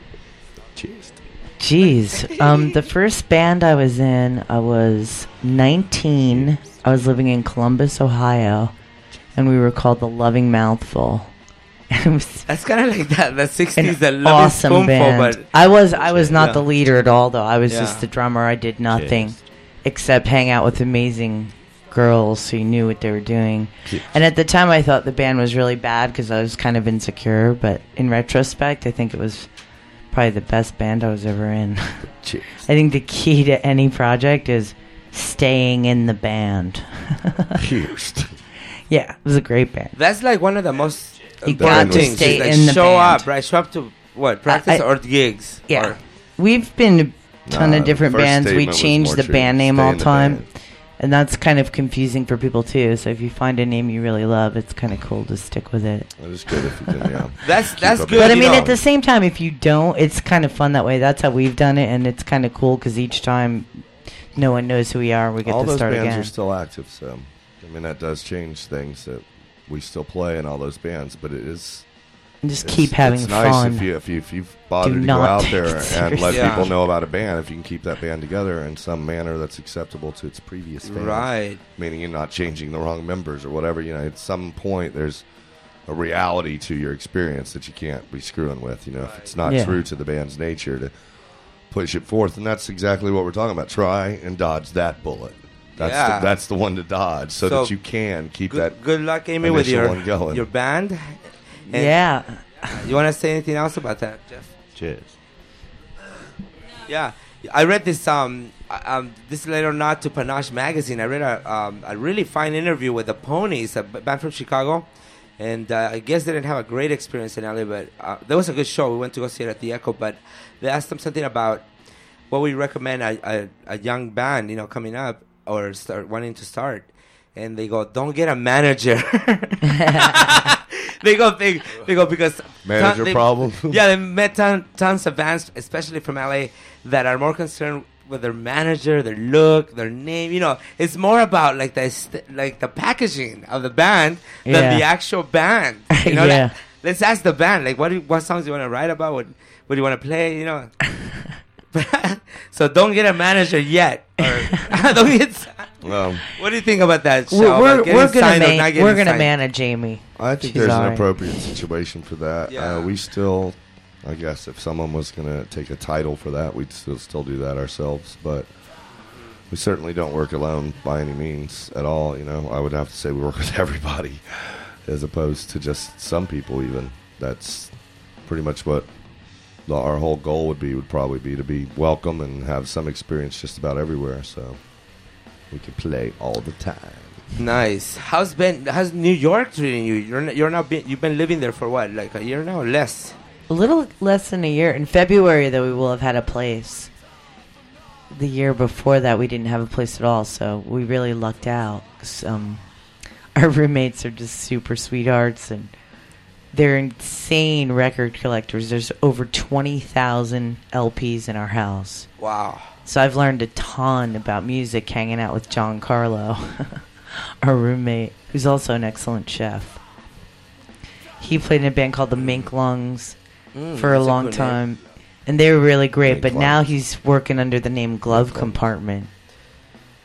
Cheers. Jeez. Um, the first band I was in, I was nineteen. I was living in Columbus, Ohio, and we were called the Loving Mouthful. And it was That's kind of like that the an sixties, the Loving awesome Spoonful, band. but I was I was not Yeah. the leader at all, though. I was Yeah. just the drummer. I did nothing Jeez. except hang out with amazing girls who knew what they were doing. Jeez. And at the time, I thought the band was really bad because I was kind of insecure. But in retrospect, I think it was probably the best band I was ever in. Cheers. I think the key to any project is staying in the band. Cheers. Yeah, it was a great band. that's like one of the most You important got to things. stay is, like, in the show band. up, right? Show up to what practice I- or gigs? Yeah. Or- We've been a ton Nah, of different first bands. We statement was change more the true. band name Stay all in the the time. band. And that's kind of confusing for people too. So if you find a name you really love, it's kind of cool to stick with it. That is good if you can, yeah. That's Keep that's up good. But I you mean, know. at the same time, if you don't, it's kind of fun that way. That's how we've done it, and it's kind of cool because each time, no one knows who we are. We get All to those start bands again. are still active, so I mean that does change things. That we still play in all those bands, but it is And just it's- keep having it's nice fun. if you if you if you've bothered Do to go not out take there it and let seriously. Yeah. people know about a band. If you can keep that band together in some manner that's acceptable to its previous fans, Right. meaning you're not changing the wrong members or whatever. You know, at some point there's a reality to your experience that you can't be screwing with. You know, if it's not Yeah. true to the band's nature to push it forth, and that's exactly what we're talking about. Try and dodge that bullet. That's Yeah. the, that's the one to dodge, so, So, that you can keep Good, that. good luck, Amy, with initial your one going. your band. And Yeah. You want to say anything else about that, Jeff? Cheers. Yeah, I read this um, uh, um this letter not to Panache magazine. I read a um, a really fine interview with the Ponies, a b- band from Chicago, and uh, I guess they didn't have a great experience in L A, but uh, there was a good show. We went to go see it at the Echo, but they asked them something about what we recommend a, a, a young band, you know, coming up or start wanting to start, and they go, don't get a manager. They go, they, they go because Manager ton- they- problem? Yeah, they met ton, tons of bands, especially from L A, that are more concerned with their manager, their look, their name. You know, it's more about like the st- like the packaging of the band than Yeah. the actual band. You know, Yeah. like, let's ask the band like, what do you, what songs do you want to write about? What what do you want to play? You know. So don't get a manager yet. Or don't get. Well, What do you think about that? We're, Shel, we're, about getting we're gonna signed or man- not getting we're gonna signed? manage Amy. I think She's there's all an right. appropriate situation for that. Yeah. Uh, we still, I guess, if someone was going to take a title for that, we'd still still do that ourselves. But we certainly don't work alone by any means at all. You know, I would have to say we work with everybody, as opposed to just some people. Even that's pretty much what the, our whole goal would be. Would probably be to be welcome and have some experience just about everywhere. So we can play all the time. Nice. How's been? How's New York treating you? You're n- you're not been, you've been living there for what, like a year now or less? A little less than a year. In February, though, we will have had a place. The year before that, we didn't have a place at all, so we really lucked out. 'Cause, um, our roommates are just super sweethearts, and they're insane record collectors. There's over twenty thousand L Ps in our house. Wow. So I've learned a ton about music hanging out with John Carlo, our roommate, who's also an excellent chef. He played in a band called the Mink Lungs Mm, for a that's long good name. time, and they were really great. Mink but now Lungs. he's working under the name Glove Mink Lungs. Compartment.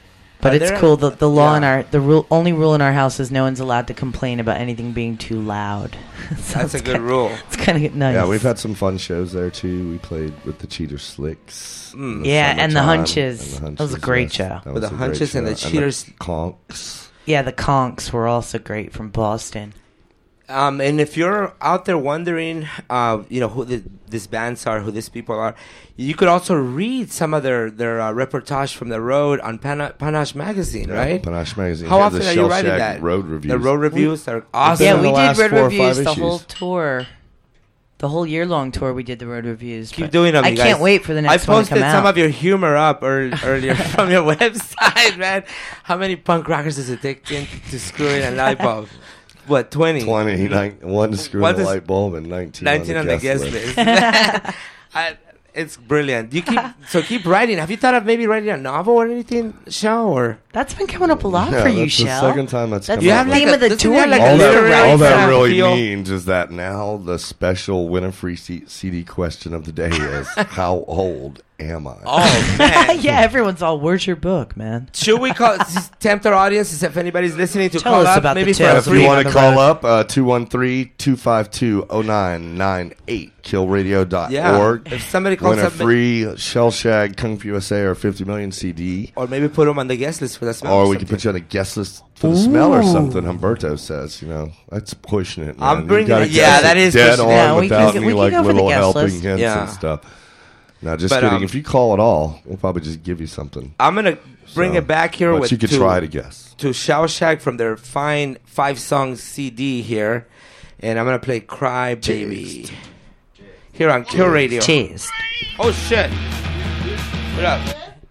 But Are it's there- cool. The the law yeah. in our the rule only rule in our house is no one's allowed to complain about anything being too loud. So That's a it's good kinda- rule. It's kind of nice. Yeah, we've had some fun shows there too. We played with the Cheater Slicks. Mm. in the Yeah, and the summertime, Hunches. and the That was a great yes. show. That With was the a great Hunches and the show. Cheaters. Conks. Yeah, the Conks were also great from Boston. Um, and if you're out there wondering, uh, you know, who the, these bands are, who these people are, you could also read some of their their uh, reportage from the road on Pana- Panache Magazine, Yeah, right? Panache Magazine. How Yeah, often the are you Shell writing Shack that? Road reviews. The road reviews are been awesome. Yeah, in the we did last road four or reviews five the whole issues. tour. The whole year long tour, we did the road reviews. Keep but doing them. I you can't guys. wait for the next I one to posted come some out. of your humor up ear- earlier from your website, man. How many punk rockers does it take in to screw in a light bulb? What, twenty? twenty, nine, one to screw What in the is- light bulb and nineteen, nineteen on the guest list. I, it's brilliant. You keep so keep writing. Have you thought of maybe writing a novel or anything, show or? That's been coming up a lot Yeah, for you, that's Shell. the second time that's That's come You up. have the like theme a- of the doesn't it tour. have like all a that, literary all that kind of really appeal? means is that now the special winner free C- CD question of the day is how old am I? Oh man! Yeah, everyone's all, where's your book, man? Should we call tempt our audience if anybody's listening to Tell call us up about maybe the for a tale. If free? you want on to the call road. up, uh, two one three, two five two, oh nine nine eight, kill radio dot org. Yeah. If somebody calls Win a up, free Shell Shag Kung Fu U S A or fifty million C D. or maybe put them on the guest list for the smell. Or or we could something. put you on a guest list for the smell or something. Humberto says, you know, that's pushing it. Man. I'm You bringing gotta it- yeah, guess that is dead pushing on it. Yeah, we without can- any we can like go for the little guest helping list. hints Yeah. and stuff. No, just But, kidding. um, if you call at all, we'll probably just give you something. I'm gonna bring So, it back here but with you could to, try to guess. to Shell Shack from their fine five song C D here, and I'm gonna play "Cry Baby" here on Kill Radio. Cheers. Oh shit! What up?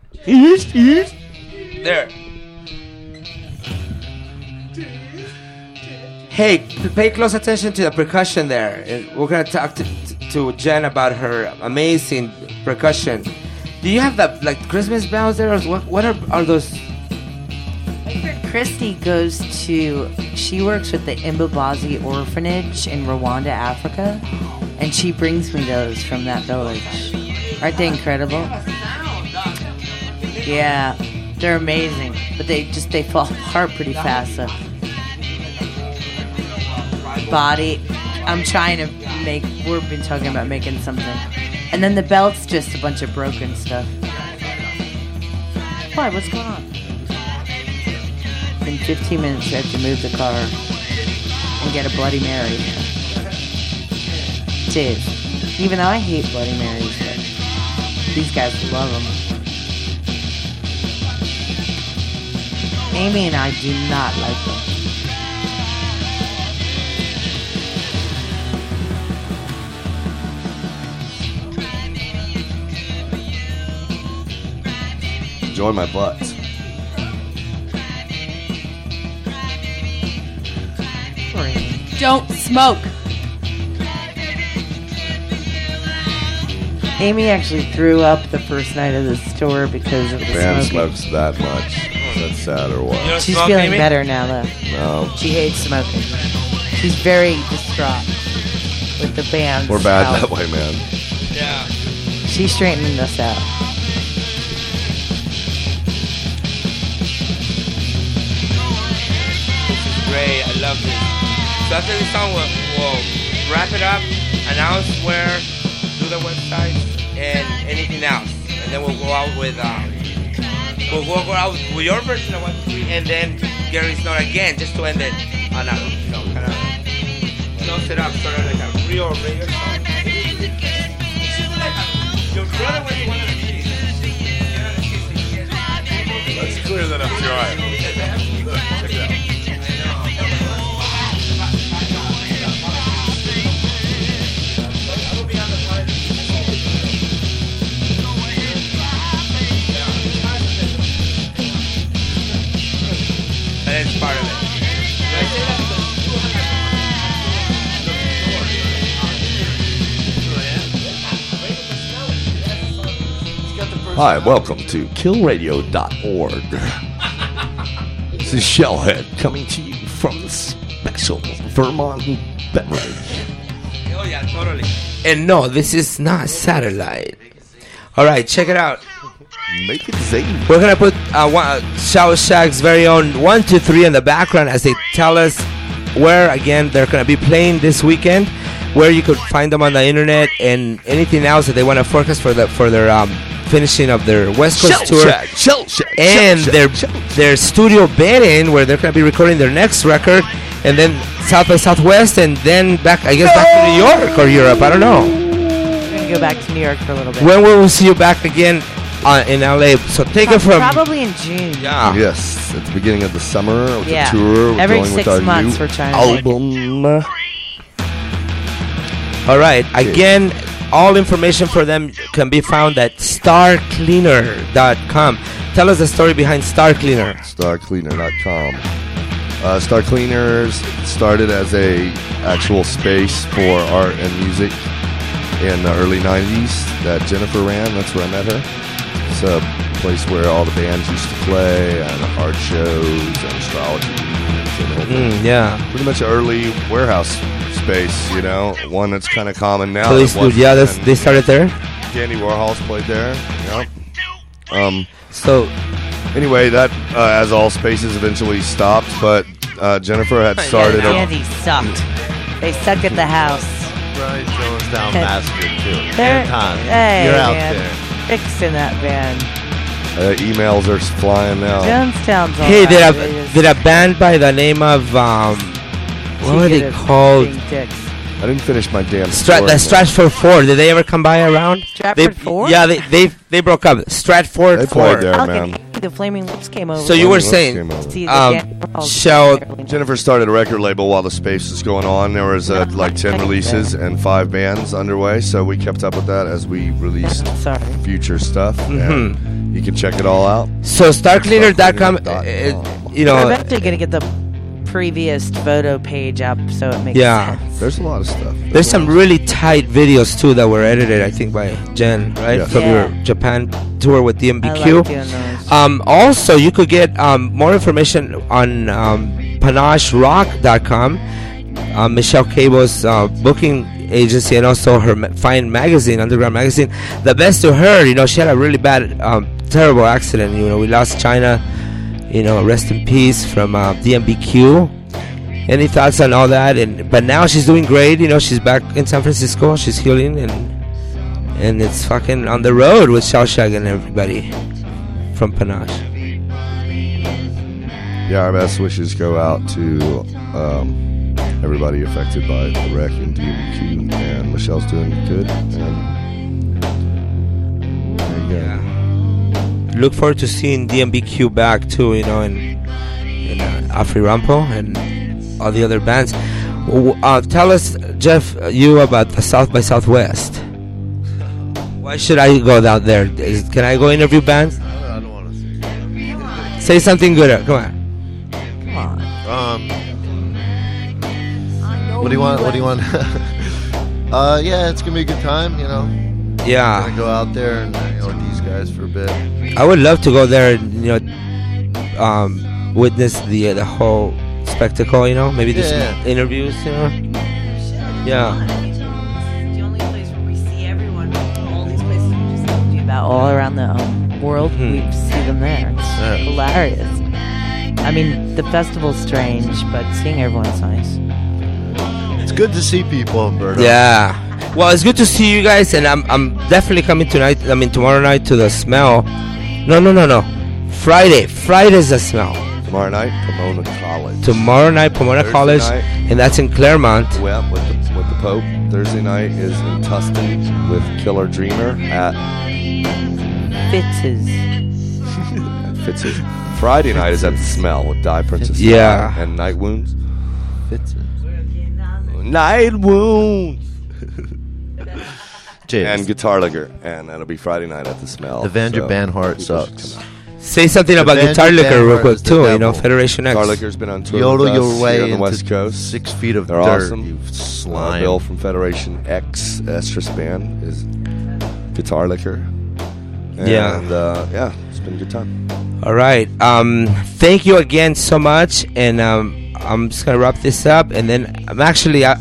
There. Hey, p- pay close attention to the percussion there. And we're gonna talk to, to Jen about her amazing percussion. Do you have the like Christmas bells there? Or what? What are are those? Christy goes to, she works with the Imbabazi Orphanage in Rwanda, Africa, and she brings me those from that village. Aren't they incredible? Yeah, they're amazing, but they just, they fall apart pretty fast. So. Body, I'm trying to make, we've been talking about making something. And then the belt's just a bunch of broken stuff. Why, what's going on? In fifteen minutes, you have to move the car and get a Bloody Mary. Cheers. Even though I hate Bloody Marys, but these guys love them. Amy and I do not like them. Enjoy my butt. Poor Amy. Don't smoke. Amy actually threw up the first night of the store because of the Man smoking. smokes that much. That's sad or what? don't She's smoke, feeling Amy? better now, though. No. She hates smoking. She's very distraught with the band. We're bad that way, man. Yeah. She's straightening us out. Great, I love this. So after this song, we'll, we'll wrap it up, announce where, do the website, and anything else. And then we'll go out with, um, we'll go out with your version of one, two, three, and then Gary's note again, just to end it on a, you know, kind of close it up, sort of like a real radio song. Your brother, when you want to see. Let's clear that up to your eye. Check it out. That is part of it. Hi, welcome to kill radio dot org. This is Shellhead coming to you from the special Vermont beverage. Oh yeah, totally. And no, this is not satellite. All right, check it out. Make it zany. We're gonna put uh, one, uh, Shao Shag's very own one, two, three in the background as they tell us where again they're gonna be playing this weekend, where you could find them on the internet, and anything else that they want to forecast for the for their um, finishing of their West Coast Shell tour, Shack, Shell Shack, and Shell their Shack, Shell their studio bed-in where they're gonna be recording their next record, and then South by Southwest, and then back I guess back to New York or Europe. I don't know. We're gonna go back to New York for a little bit. When will we see you back again uh, in L A? So take it from Probably in June. yeah. Yes, at the beginning of the summer with Yeah. the tour. We're Every going six with our months new we're trying to make album. All right. Again, all information for them can be found at star cleaner dot com. Tell us the story behind Star Cleaner. star cleaner dot com. Uh, Star Cleaners started as a actual space for art and music in the early nineties that Jennifer ran. That's where I met her. It's a place where all the bands used to play and art shows and astrology meetings and the whole thing. Mm, yeah. Pretty much an early warehouse space, you know, one that's kind of common now. Police that wasn't Studio. Yeah, that's, then. they started there. Dandy Warhol's played there. Yep. Um. So Anyway, that uh, as all spaces eventually stopped, but uh, Jennifer had started. Yeah, a, Andy sucked. They suck at the house. Brian Jonestown Massacre too. They're- Anton, hey, you're out man. there. Fixing that band. uh, emails are flying now. Jonestown's all hey, right. did a They just did a band by the name of um, what were cheated they at called? being dicks. I didn't finish my damn Stra- story, the man. Stratford Four. Did they ever come by around? Stratford They- Four? Yeah, they they they broke up. Stratford They Four. played there, How man. can the Flaming Lips came over? So you were Let's saying, came over. See, the um, Dan Warhols shall- apparently- Jennifer started a record label while the space was going on. There was uh, like ten releases and five bands underway, so we kept up with that as we released Sorry. future stuff. Mhm. And you can check it all out. So star cleaner dot com. Star Cleaner dot com. You We're know, eventually gonna get the previous photo page up so it makes Yeah. sense. There's a lot of stuff. there's some really tight videos too that were edited, I think, by Jen, right, Yes. from Yeah. your Japan tour with D M B I Q. like doing those. Um, also, you could get um, more information on um, panache rock dot com, uh, Michelle Cable's uh, booking agency, and also her ma- fine magazine, Underground Magazine. The best to her, you know, she had a really bad, um, terrible accident. You know, we lost China, you know, rest in peace, from uh, D M B Q. Any thoughts on all that? And but now she's doing great. You know, she's back in San Francisco. She's healing, and and it's fucking on the road with Shao Shag and everybody from Panache. Yeah, our best wishes go out to um, everybody affected by the wreck in D M Q, and Michelle's doing good. And there you go. Yeah. Look forward to seeing D M B Q back too, you know, and and uh, Afri Rampo and all the other bands. W- Uh, tell us, Jeff, uh, you about the South by Southwest. Why should I go down there? Is, can I go interview bands? I don't want to see. Say something good. uh, Come on. Come on. Um, what do you want? What do you want? uh, yeah, it's gonna be a good time. You know, gonna Yeah, go out there and hang out with these guys for a bit. I would love to go there and, you know, um, witness the uh, the whole spectacle. You know, maybe do some Yeah. interviews. You know. Yeah. The only place where we see everyone, all these places we just told you about all around the um, world, Mhm. we see them there. It's Yeah. hilarious. I mean, the festival's strange, but seeing everyone's nice. It's good to see people, Umberto. Yeah. Well, it's good to see you guys, and I'm I'm definitely coming tonight. I mean tomorrow night to the Smell. No, no, no, no. Friday. Friday's the Smell. Tomorrow night, Pomona College. Tomorrow night, Pomona Thursday College, night. and that's in Claremont. Well, with the, with the Pope. Thursday night is in Tustin with Killer Dreamer at, Fitz's. at Fitz's. Friday night is at the Smell with Die Princess Yeah. Di and Night Wounds. Fitz's. Night Wounds. Cheers. And Guitar Liquor, and that'll be Friday night at the Smell. The Vander so Banhart people should sucks. come out. Say something The about band Guitar you Liquor band real are quick is the too. You know, devil. Federation X. Guitar Liquor's been on tour Yodel with your us way here on the into West Coast. six feet of They're dirt. awesome. You Uh, slime. Bill from Federation X, Estrus Band, is Guitar Liquor. And, Yeah. uh, yeah, it's been a good time. All right. Um, thank you again so much, and um, I'm just gonna wrap this up, and then I'm actually I, I,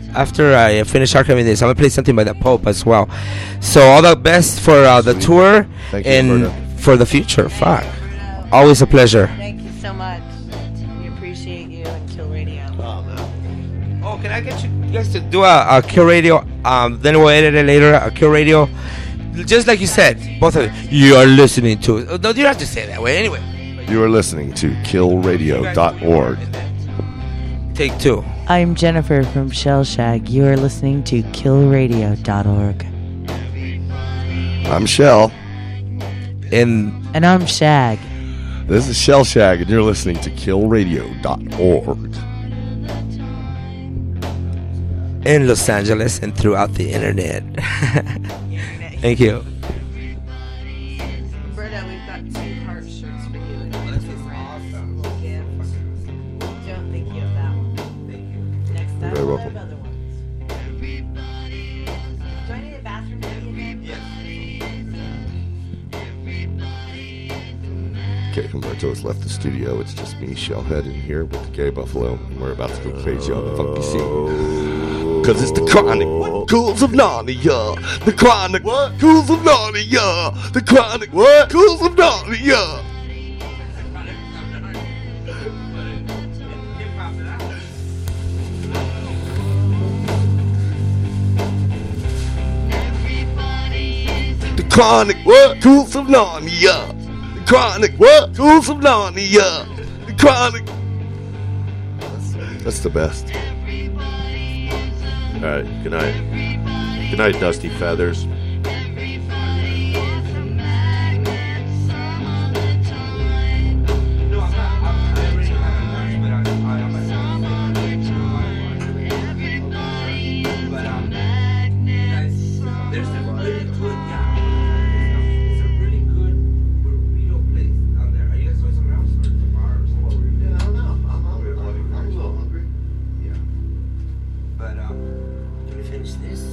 after I finish archiving this, I'm gonna play something by the Pope as well. So all the best for uh, the tour Thank you, and Alberto. for the future. Fuck, always a pleasure. Thank you so much. We appreciate you and Kill Radio. Oh, man. Oh, can I get you guys to do a, a Kill Radio? Um, then we'll edit it later. A Kill Radio, just like you said, both of you. You are listening to. No, you don't have to say it that way. Anyway, You are listening to kill radio dot org. take two. I'm Jennifer from Shellshag. You are listening to kill radio dot org. I'm Shell. And And I'm Shag. This is Shell Shag, and you're listening to kill radio dot org. in Los Angeles and throughout the internet. Thank you. Roberta, we've got two heart shirts for you. And this is awesome. We'll give. Don't think you have that one. Thank you. Next time, You're very we'll welcome. have other ones. Do I need a bathroom again? Okay, Humberto has left the studio. It's just me, Shellhead, in here with the Gay Buffalo, and we're about to go crazy on the funky scene. Cause it's the chronic what? Ghouls of Narnia. The chronic what? Ghouls of Narnia. The chronic what? Ghouls of Narnia. The chronic what? Ghouls of Narnia. The chronic what? Ghouls of Narnia. The chronic. That's the best. All right. Good night. Good night, Dusty Feathers. But um, can we finish this?